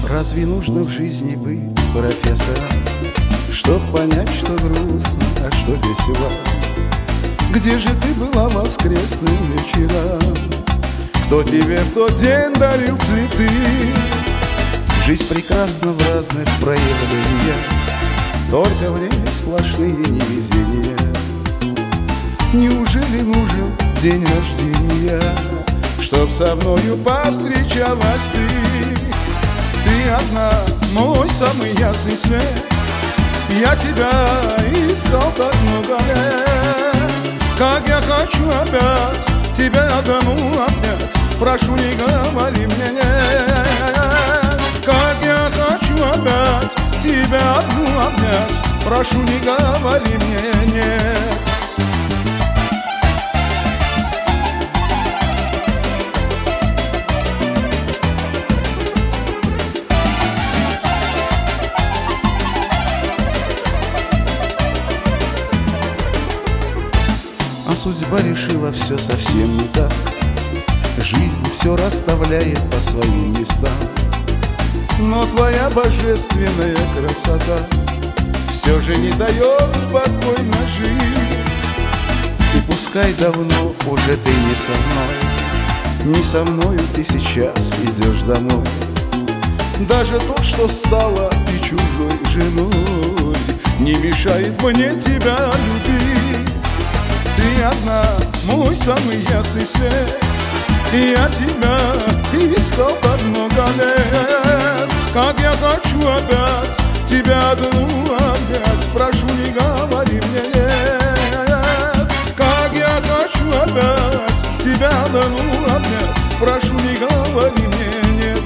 Разве нужно в жизни быть профессором, чтоб понять, что грустно, а что весело? Где же ты была воскресным вечером? Кто тебе в тот день дарил цветы? Жизнь прекрасна в разных проявлениях, только в ней сплошные невезения. Неужели нужен день рождения, чтоб со мною повстречалась ты? Ты одна, мой самый ясный свет, я тебя искал так много лет. Как я хочу опять тебя одну обнять, прошу, не говори мне нет. Как я хочу опять тебя одну обнять, прошу, не говори мне нет. А судьба решила все совсем не так. Жизнь все расставляет по своим местам. Но твоя божественная красота все же не дает спокойно жить. И пускай давно уже ты не со мной, не со мною ты сейчас идешь домой. Даже то, что стало и чужой женой, не мешает мне тебя любить. Ты одна, мой самый ясный свет, я тебя искал так много лет. Как я хочу опять тебя одну обнять, прошу, не говори мне нет. Как я хочу опять тебя одну обнять, прошу, не говори мне нет.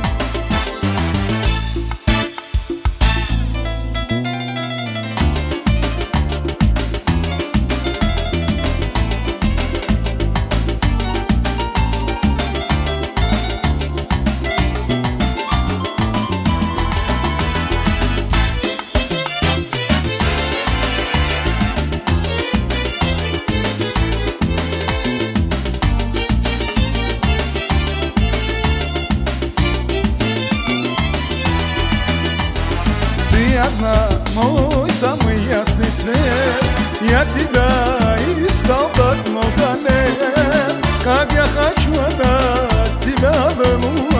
Ты одна, мой самый ясный свет, я тебя искал так много лет. Как я хочу отдать тебя одну